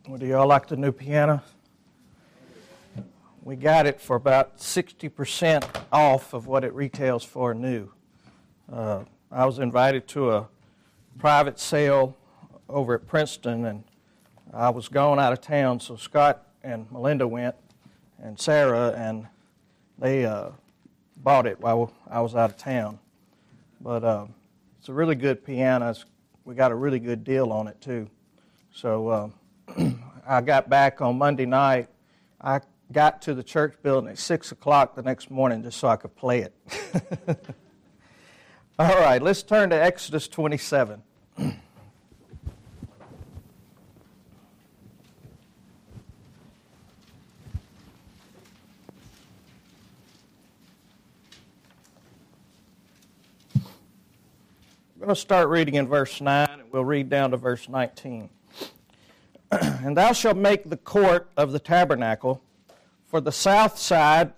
Well, do y'all like the new piano? We got it for about 60% off of what it retails for new. I was invited to a private sale over at Princeton, and I was gone out of town, so Scott and Melinda went, and Sarah, and they bought it while I was out of town. But it's a really good piano. We got a really good deal on it, too. So I got back on Monday night. I got to the church building at 6 o'clock the next morning just so I could play it. All right, let's turn to Exodus 27. I'm going to start reading in verse 9, and we'll read down to verse 19. And thou shalt make the court of the tabernacle for the south side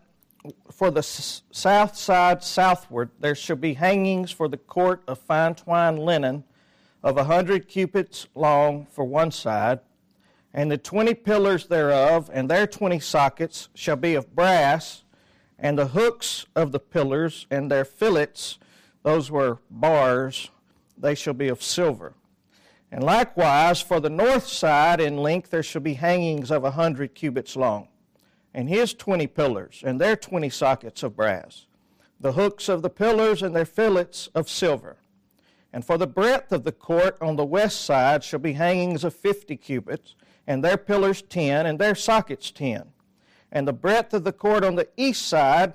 southward. There shall be hangings for the court of fine twined linen of 100 cubits long for one side, and the 20 pillars thereof, and their 20 sockets shall be of brass, and the hooks of the pillars and their fillets, those were bars, they shall be of silver. And likewise, for the north side in length there shall be hangings of 100 cubits long, and his 20 pillars, and their 20 sockets of brass, the hooks of the pillars and their fillets of silver. And for the breadth of the court on the west side shall be hangings of 50 cubits, and their pillars 10, and their sockets 10. And the breadth of the court on the east side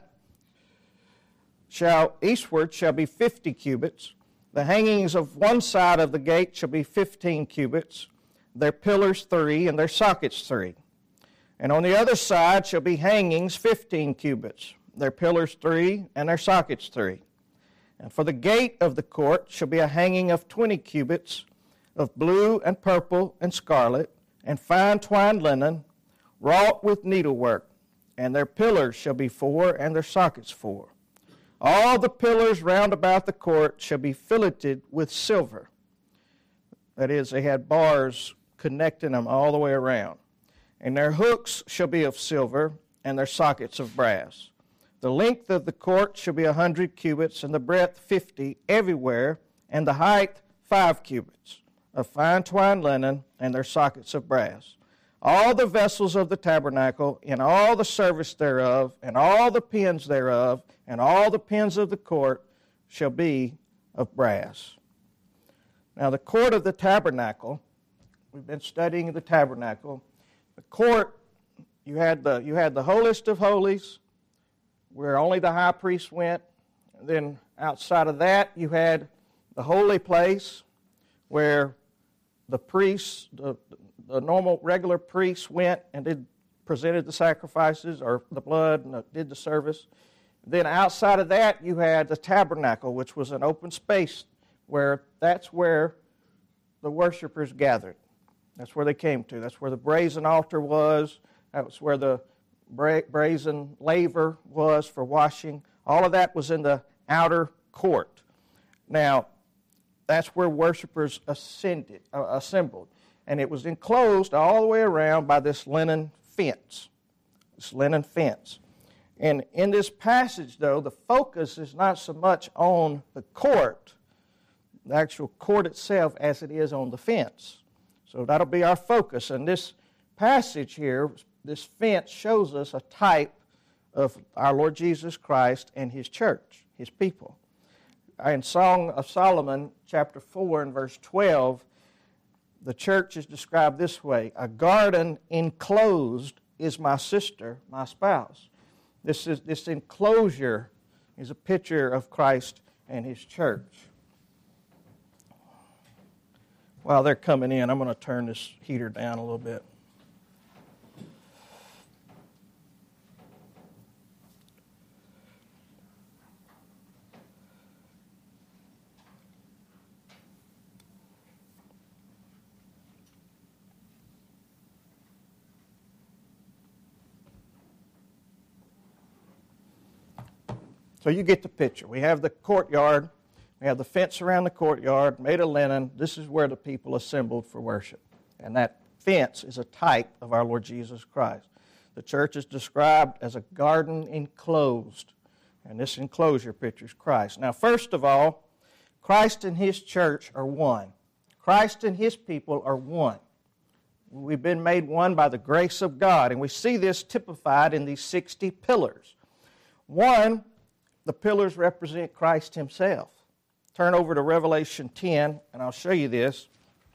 eastward shall be 50 cubits. The hangings of one side of the gate shall be 15 cubits, their pillars 3, and their sockets 3. And on the other side shall be hangings 15 cubits, their pillars 3, and their sockets 3. And for the gate of the court shall be a hanging of 20 cubits of blue and purple and scarlet, and fine twined linen, wrought with needlework. And their pillars shall be 4, and their sockets 4. All the pillars round about the court shall be filleted with silver. That is, they had bars connecting them all the way around. And their hooks shall be of silver, and their sockets of brass. The length of the court shall be 100 cubits, and the breadth 50 everywhere, and the height 5 cubits, of fine twined linen, and their sockets of brass. All the vessels of the tabernacle, and all the service thereof, and all the pins thereof, and all the pins of the court shall be of brass. Now the court of the tabernacle, we've been studying the tabernacle. The court, you had the holiest of holies, where only the high priest went. And then outside of that, you had the holy place, where the priests, the normal regular priests went and presented the sacrifices or the blood and did the service. Then outside of that, you had the tabernacle, which was an open space that's where the worshipers gathered. That's where they came to. That's where the brazen altar was. That was where the brazen laver was for washing. All of that was in the outer court. Now, that's where worshipers assembled. And it was enclosed all the way around by this linen fence. And in this passage, though, the focus is not so much on the court, the actual court itself, as it is on the fence. So that'll be our focus. And this passage here, this fence, shows us a type of our Lord Jesus Christ and His church, His people. In Song of Solomon, chapter 4 and verse 12, the church is described this way: a garden enclosed is my sister, my spouse. This enclosure is a picture of Christ and His church. While they're coming in, I'm going to turn this heater down a little bit. So you get the picture. We have the courtyard. We have the fence around the courtyard made of linen. This is where the people assembled for worship. And that fence is a type of our Lord Jesus Christ. The church is described as a garden enclosed, and this enclosure pictures Christ. Now, first of all, Christ and His church are one. Christ and His people are one. We've been made one by the grace of God, and we see this typified in these 60 pillars. One, the pillars represent Christ Himself. Turn over to Revelation 10, and I'll show you this.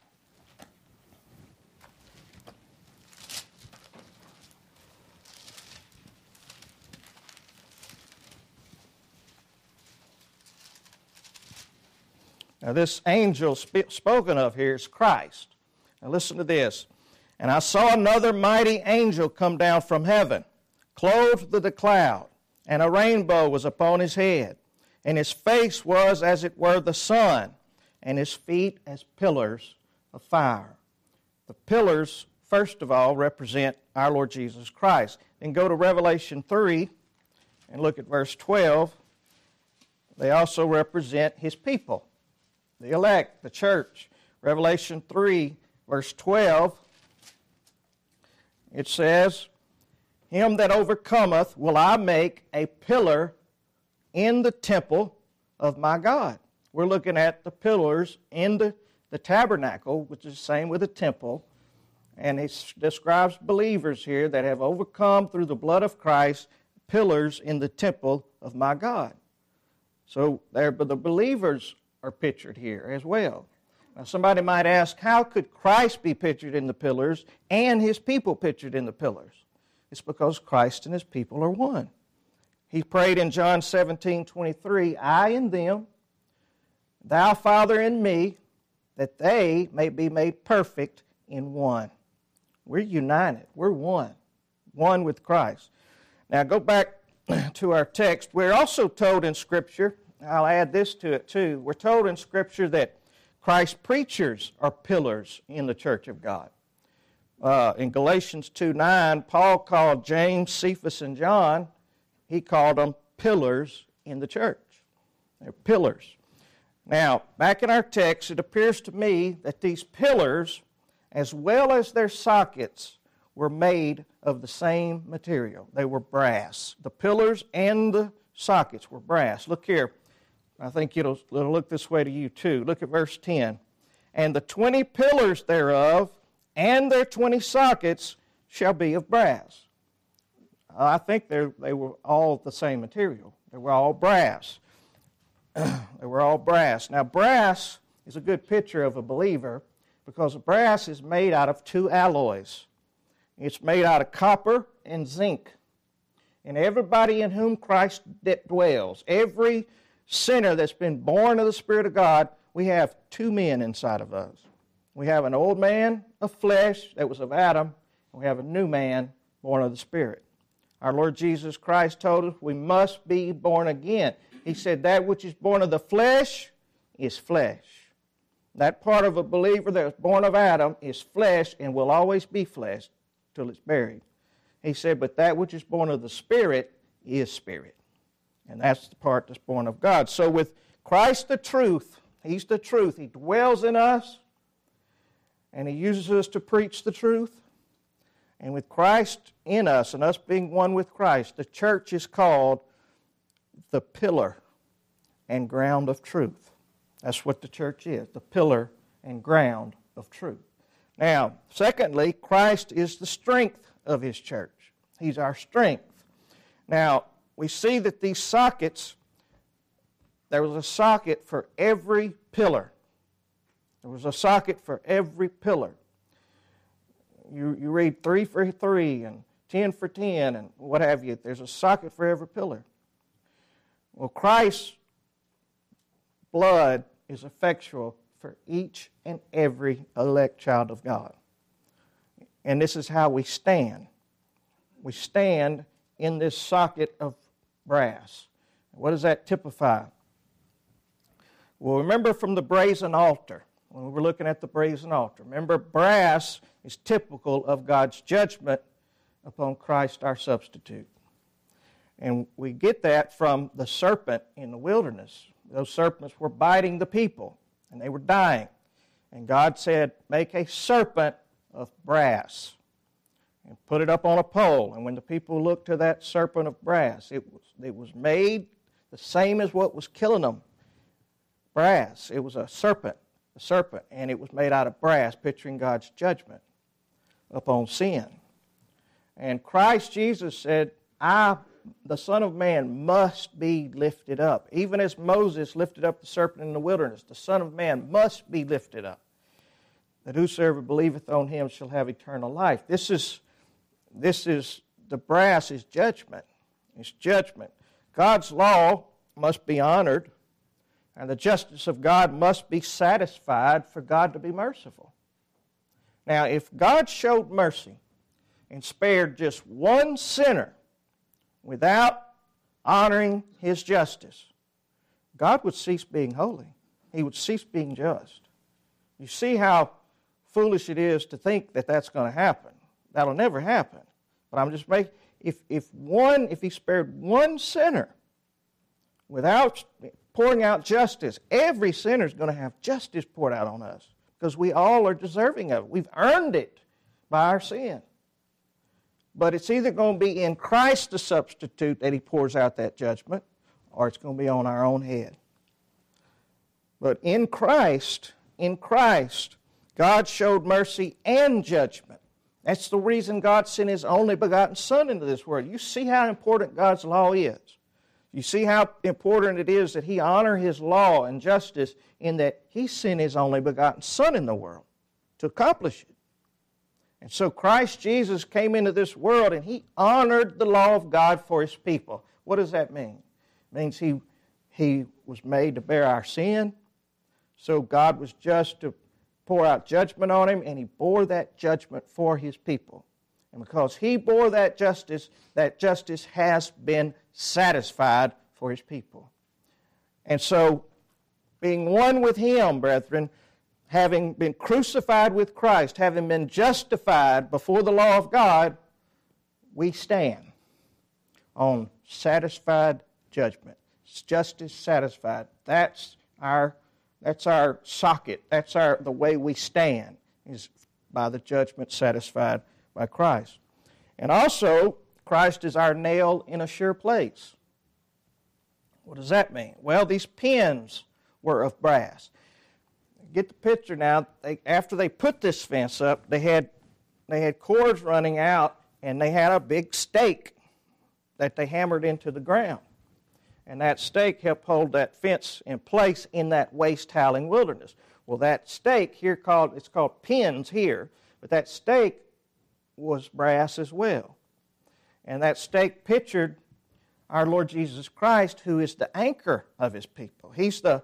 Now, this angel spoken of here is Christ. Now, listen to this. And I saw another mighty angel come down from heaven, clothed with a cloud, and a rainbow was upon his head. And his face was as it were the sun, and his feet as pillars of fire. The pillars, first of all, represent our Lord Jesus Christ. Then go to Revelation 3 and look at verse 12. They also represent His people, the elect, the church. Revelation 3, verse 12, it says, Him that overcometh will I make a pillar in the temple of my God. We're looking at the pillars in the tabernacle, which is the same with the temple. And it describes believers here that have overcome through the blood of Christ, pillars in the temple of my God. So the believers are pictured here as well. Now somebody might ask, how could Christ be pictured in the pillars and His people pictured in the pillars? It's because Christ and His people are one. He prayed in John 17:23, I in them, Thou, Father, in me, that they may be made perfect in one. We're united. We're one. One with Christ. Now go back to our text. We're also told in Scripture, I'll add this to it too, we're told in Scripture that Christ's preachers are pillars in the church of God. In Galatians 2:9, Paul called James, Cephas, and John, he called them pillars in the church. They're pillars. Now, back in our text, it appears to me that these pillars, as well as their sockets, were made of the same material. They were brass. The pillars and the sockets were brass. Look here. I think it'll look this way to you too. Look at verse 10. And the 20 pillars thereof and their 20 sockets shall be of brass. I think they were all the same material. They were all brass. They were all brass. Now, brass is a good picture of a believer because brass is made out of two alloys. It's made out of copper and zinc. And everybody in whom Christ dwells, every sinner that's been born of the Spirit of God, we have two men inside of us. We have an old man of flesh that was of Adam, and we have a new man born of the Spirit. Our Lord Jesus Christ told us we must be born again. He said that which is born of the flesh is flesh. That part of a believer that was born of Adam is flesh and will always be flesh till it's buried. He said, but that which is born of the Spirit is spirit. And that's the part that's born of God. So with Christ the truth, He's the truth. He dwells in us, and He uses us to preach the truth. And with Christ in us, and us being one with Christ, the church is called the pillar and ground of truth. That's what the church is, the pillar and ground of truth. Now, secondly, Christ is the strength of His church. He's our strength. Now, we see that these sockets, there was a socket for every pillar. There was a socket for every pillar. You read 3 for 3 and 10 for 10 and what have you. There's a socket for every pillar. Well, Christ's blood is effectual for each and every elect child of God. And this is how we stand. We stand in this socket of brass. What does that typify? Well, remember from the brazen altar, when we were looking at the brazen altar, remember brass is typical of God's judgment upon Christ our substitute. And we get that from the serpent in the wilderness. Those serpents were biting the people, and they were dying. And God said, make a serpent of brass and put it up on a pole. And when the people looked to that serpent of brass, it was made the same as what was killing them, brass. It was a serpent, and it was made out of brass, picturing God's judgment upon sin. And Christ Jesus said, the Son of Man, must be lifted up. Even as Moses lifted up the serpent in the wilderness, the Son of Man must be lifted up, that whosoever believeth on him shall have eternal life. This is the brass is judgment. It's judgment. God's law must be honored, and the justice of God must be satisfied for God to be merciful. Now, if God showed mercy and spared just one sinner without honoring His justice, God would cease being holy. He would cease being just. You see how foolish it is to think that that's going to happen. That'll never happen. But I'm just making, if He spared one sinner without pouring out justice, every sinner is going to have justice poured out on us, because we all are deserving of it. We've earned it by our sin. But it's either going to be in Christ the substitute that He pours out that judgment, or it's going to be on our own head. But in Christ, God showed mercy and judgment. That's the reason God sent His only begotten Son into this world. You see how important God's law is. You see how important it is that He honor His law and justice in that He sent His only begotten Son in the world to accomplish it. And so Christ Jesus came into this world and He honored the law of God for His people. What does that mean? It means He was made to bear our sin, so God was just to pour out judgment on Him, and He bore that judgment for His people. And because He bore that justice has been satisfied for His people. And so, being one with Him, brethren, having been crucified with Christ, having been justified before the law of God, we stand on satisfied judgment. Justice satisfied. That's our socket. That's the way we stand, is by the judgment satisfied by Christ. And also, Christ is our nail in a sure place. What does that mean? Well, these pins were of brass. Get the picture now. After they put this fence up, they had cords running out, and they had a big stake that they hammered into the ground. And that stake helped hold that fence in place in that waste-howling wilderness. Well, that stake here it's called pins here, but that stake was brass as well. And that stake pictured our Lord Jesus Christ, who is the anchor of His people. He's the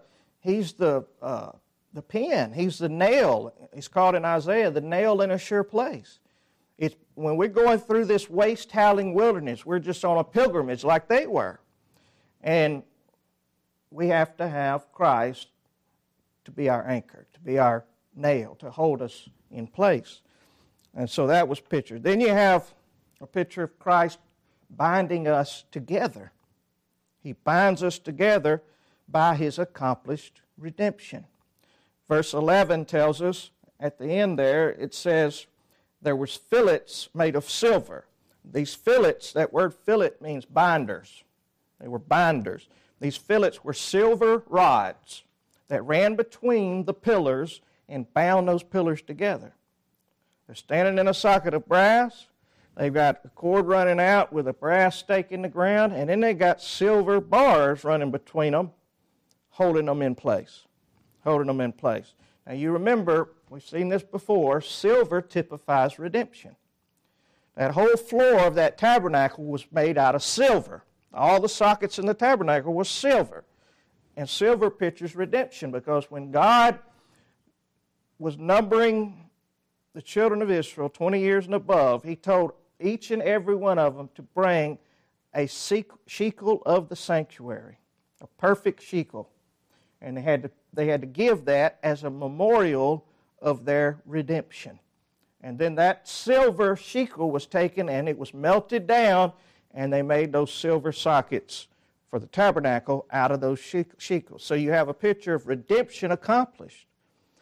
pin. He's the nail. He's called in Isaiah the nail in a sure place. When we're going through this waste-howling wilderness, we're just on a pilgrimage like they were. And we have to have Christ to be our anchor, to be our nail, to hold us in place. And so that was pictured. Then you have a picture of Christ binding us together. He binds us together by His accomplished redemption. Verse 11 tells us, at the end there, it says, there was fillets made of silver. These fillets, that word fillet means binders. They were binders. These fillets were silver rods that ran between the pillars and bound those pillars together. They're standing in a socket of brass. They've got a cord running out with a brass stake in the ground, and then they got silver bars running between them, holding them in place. Holding them in place. Now you remember, we've seen this before, silver typifies redemption. That whole floor of that tabernacle was made out of silver. All the sockets in the tabernacle were silver. And silver pictures redemption, because when God was numbering the children of Israel, 20 years and above, He told each and every one of them to bring a shekel of the sanctuary, a perfect shekel. And they had to give that as a memorial of their redemption. And then that silver shekel was taken and it was melted down, and they made those silver sockets for the tabernacle out of those shekels. So you have a picture of redemption accomplished.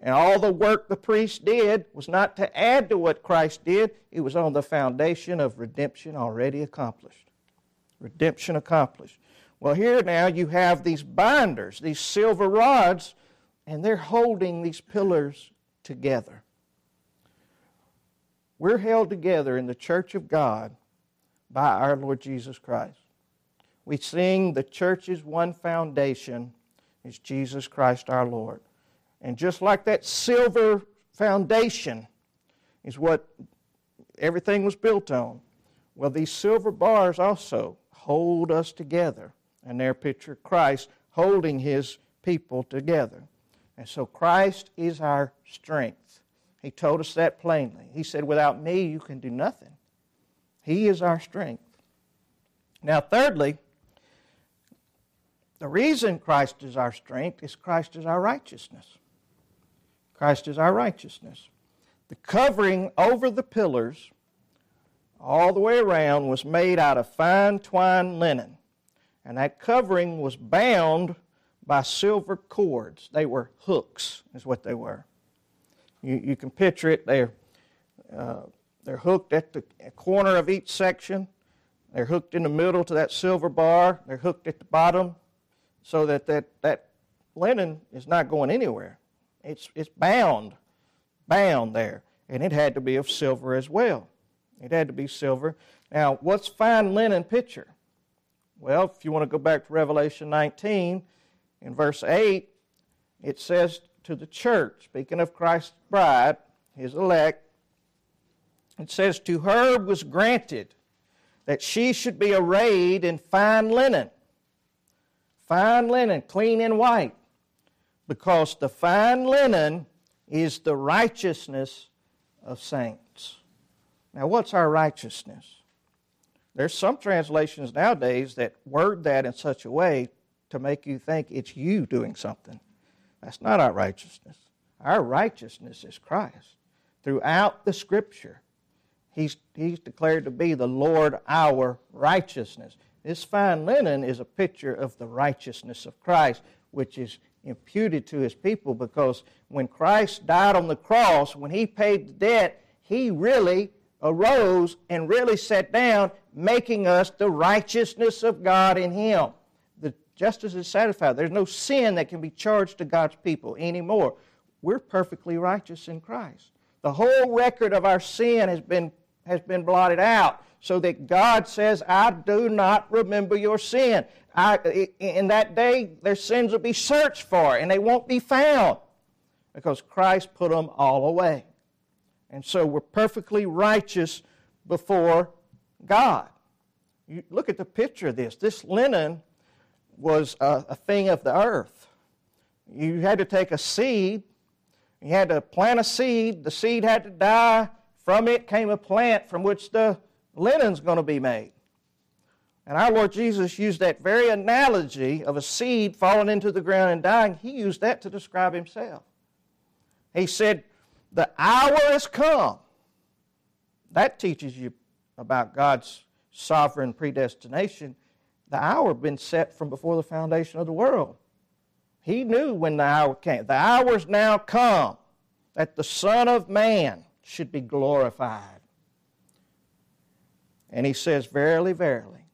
And all the work the priest did was not to add to what Christ did. It was on the foundation of redemption already accomplished. Redemption accomplished. Well, here now you have these binders, these silver rods, and they're holding these pillars together. We're held together in the church of God by our Lord Jesus Christ. We sing the church's one foundation is Jesus Christ our Lord. And just like that silver foundation is what everything was built on, well, these silver bars also hold us together. And they're a picture of Christ holding His people together. And so Christ is our strength. He told us that plainly. He said, without me you can do nothing. He is our strength. Now, thirdly, the reason Christ is our strength is Christ is our righteousness. Christ is our righteousness. The covering over the pillars all the way around was made out of fine twined linen. And that covering was bound by silver cords. They were hooks, is what they were. You can picture it. They're hooked at the corner of each section. They're hooked in the middle to that silver bar. They're hooked at the bottom so that linen is not going anywhere. It's bound there. And it had to be of silver as well. It had to be silver. Now, what's fine linen picture? Well, if you want to go back to Revelation 19, in verse 8, it says to the church, speaking of Christ's bride, His elect, it says, to her was granted that she should be arrayed in fine linen, clean and white, because the fine linen is the righteousness of saints. Now, what's our righteousness? There's some translations nowadays that word that in such a way to make you think it's you doing something. That's not our righteousness. Our righteousness is Christ. Throughout the Scripture, He's declared to be the Lord our righteousness. This fine linen is a picture of the righteousness of Christ, which is imputed to His people, because when Christ died on the cross, when He paid the debt, He really arose and really sat down, making us the righteousness of God in Him. The justice is satisfied. There's no sin that can be charged to God's people anymore. We're perfectly righteous in Christ. The whole record of our sin has been blotted out, so that God says, I do not remember your sin. In that day, their sins will be searched for, and they won't be found, because Christ put them all away. And so we're perfectly righteous before God. You look at the picture of this. This linen was a thing of the earth. You had to take a seed. You had to plant a seed. The seed had to die. From it came a plant from which the linen's going to be made. And our Lord Jesus used that very analogy of a seed falling into the ground and dying. He used that to describe Himself. He said, the hour has come. That teaches you about God's sovereign predestination. The hour had been set from before the foundation of the world. He knew when the hour came. The hour's now come that the Son of Man should be glorified. And He says, verily, verily,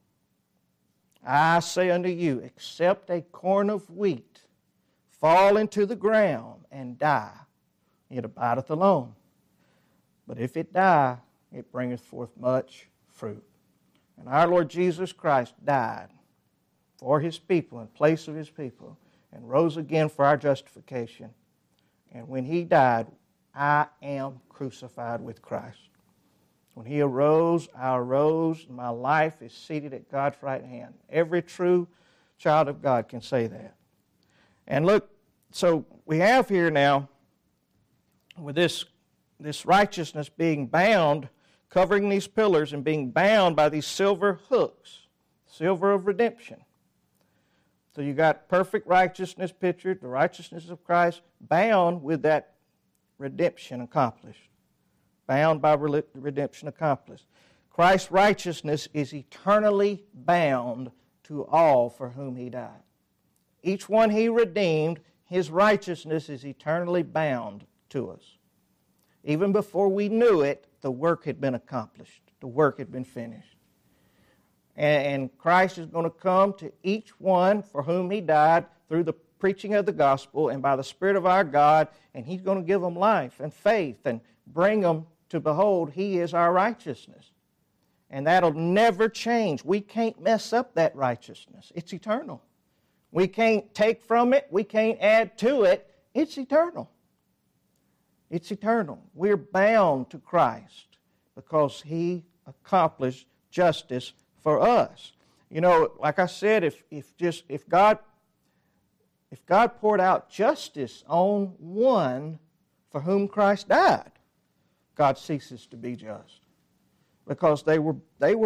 I say unto you, except a corn of wheat fall into the ground and die, it abideth alone. But if it die, it bringeth forth much fruit. And our Lord Jesus Christ died for His people, in place of His people, and rose again for our justification. And when He died, I am crucified with Christ. When He arose, I arose, and my life is seated at God's right hand. Every true child of God can say that. And look, so we have here now, with this righteousness being bound, covering these pillars and being bound by these silver hooks, silver of redemption. So you got perfect righteousness pictured, the righteousness of Christ, bound with that redemption accomplished. Bound by redemption accomplished. Christ's righteousness is eternally bound to all for whom He died. Each one He redeemed, His righteousness is eternally bound to us. Even before we knew it, the work had been accomplished. The work had been finished. And Christ is going to come to each one for whom He died through the preaching of the gospel and by the Spirit of our God, and He's going to give them life and faith and bring them to behold He is our righteousness. And that'll never change. We can't mess up that righteousness. It's eternal. We can't take from it. We can't add to it. It's eternal. It's eternal. We're bound to Christ because He accomplished justice for us. You know, like I said, if God poured out justice on one for whom Christ died, God ceases to be just, because they bore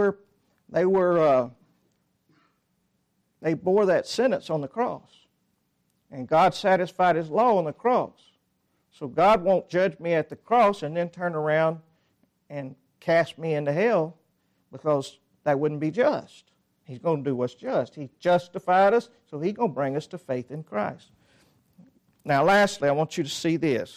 that sentence on the cross, and God satisfied His law on the cross. So God won't judge me at the cross and then turn around and cast me into hell, because that wouldn't be just. He's going to do what's just. He justified us, so He's going to bring us to faith in Christ. Now, lastly, I want you to see this.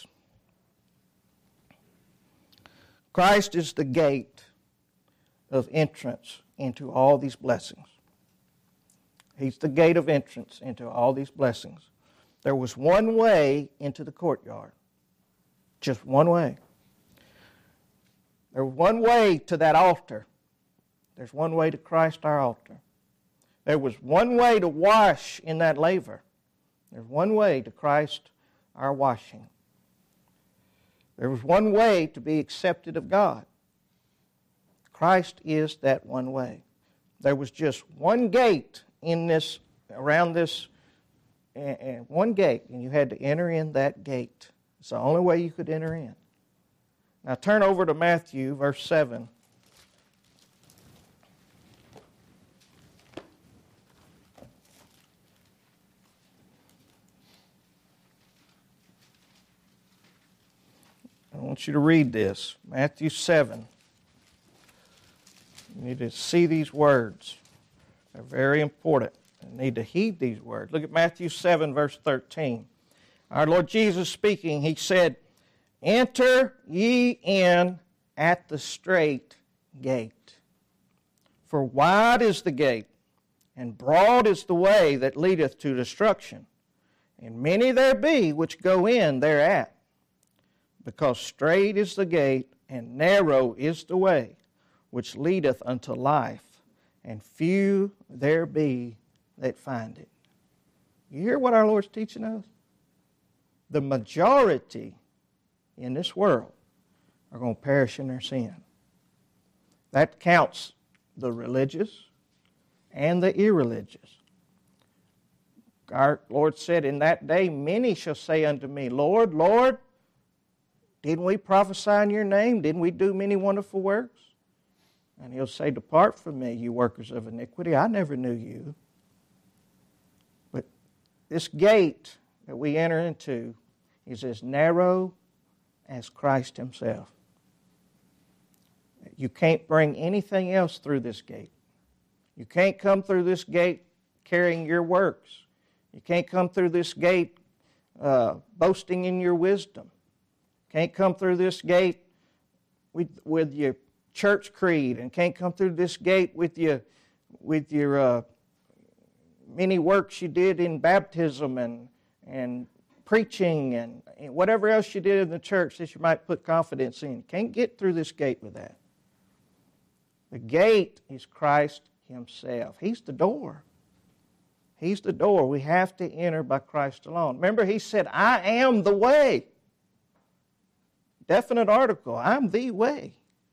Christ is the gate of entrance into all these blessings. He's the gate of entrance into all these blessings. There was one way into the courtyard. Just one way. There was one way to that altar. There's one way to Christ our altar. There was one way to wash in that laver. There's one way to Christ our washing. There was one way to be accepted of God. Christ is that one way. There was just one gate around this, and one gate, and you had to enter in that gate. It's the only way you could enter in. Now turn over to Matthew, verse 7. I want you to read this. Matthew 7. You need to see these words. They're very important. You need to heed these words. Look at Matthew 7, verse 13. Our Lord Jesus speaking, He said, "Enter ye in at the strait gate. For wide is the gate, and broad is the way that leadeth to destruction, and many there be which go in thereat. Because strait is the gate, and narrow is the way, which leadeth unto life, and few there be that find it." You hear what our Lord's teaching us? The majority in this world are going to perish in their sin. That counts the religious and the irreligious. Our Lord said, "In that day many shall say unto me, Lord, Lord, didn't we prophesy in your name? Didn't we do many wonderful works?" And He'll say, "Depart from me, you workers of iniquity. I never knew you." But this gate that we enter into is as narrow as Christ Himself. You can't bring anything else through this gate. You can't come through this gate carrying your works. You can't come through this gate boasting in your wisdom. Can't come through this gate with your church creed, and can't come through this gate with your many works you did in baptism and preaching and whatever else you did in the church that you might put confidence in. You can't get through this gate with that. The gate is Christ Himself. He's the door. He's the door. We have to enter by Christ alone. Remember, He said, "I am the way." Definite article. I'm the way.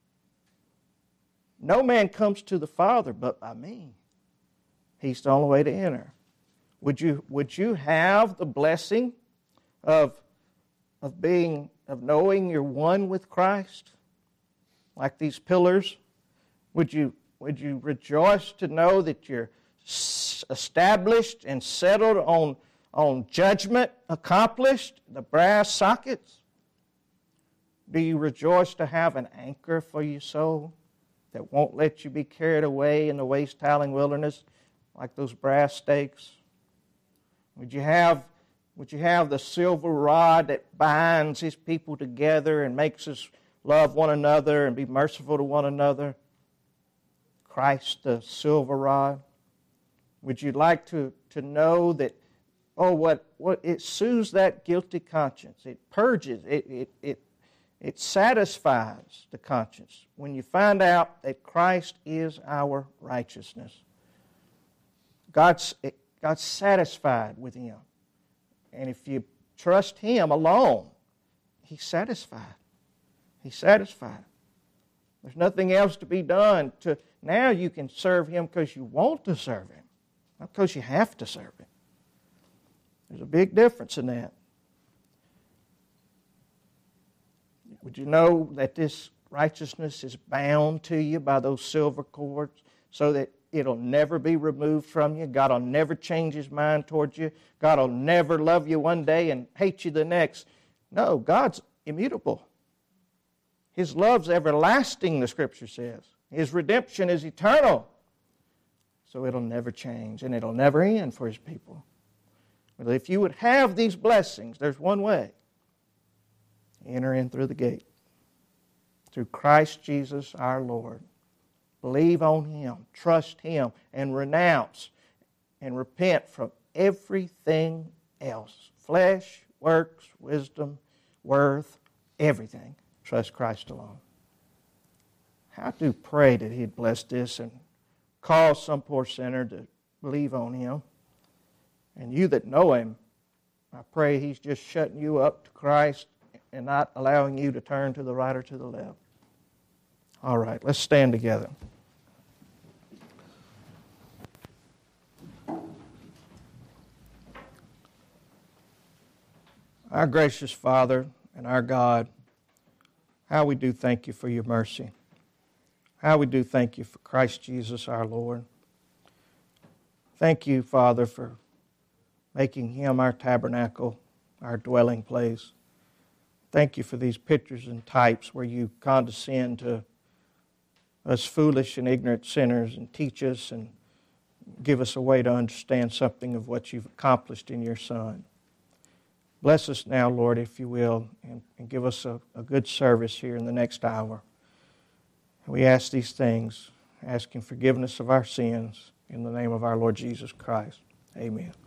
No man comes to the Father but by me. He's the only way to enter. Would you have the blessing of knowing you're one with Christ, like these pillars? Would you rejoice to know that you're established and settled on judgment accomplished, the brass sockets? Do you rejoice to have an anchor for your soul that won't let you be carried away in the waste-howling wilderness like those brass stakes? Would you have Would you have the silver rod that binds His people together and makes us love one another and be merciful to one another? Christ, the silver rod. Would you like to know that, what it soothes that guilty conscience. It purges, it satisfies the conscience when you find out that Christ is our righteousness. God's satisfied with Him. And if you trust Him alone, He's satisfied. He's satisfied. There's nothing else to be done. Now you can serve Him because you want to serve Him, not because you have to serve Him. There's a big difference in that. Would you know that this righteousness is bound to you by those silver cords so that it'll never be removed from you? God will never change His mind towards you. God will never love you one day and hate you the next. No, God's immutable. His love's everlasting, the Scripture says. His redemption is eternal. So it'll never change and it'll never end for His people. But if you would have these blessings, there's one way. Enter in through the gate. Through Christ Jesus our Lord. Believe on Him, trust Him, and renounce and repent from everything else. Flesh, works, wisdom, worth, everything. Trust Christ alone. How to pray that He'd bless this and cause some poor sinner to believe on Him. And you that know Him, I pray He's just shutting you up to Christ and not allowing you to turn to the right or to the left. All right, let's stand together. Our gracious Father and our God, how we do thank You for Your mercy. How we do thank You for Christ Jesus our Lord. Thank You, Father, for making Him our tabernacle, our dwelling place. Thank You for these pictures and types where You condescend to us foolish and ignorant sinners and teach us and give us a way to understand something of what You've accomplished in Your Son. Bless us now, Lord, if You will, and give us a good service here in the next hour. We ask these things, asking forgiveness of our sins in the name of our Lord Jesus Christ. Amen.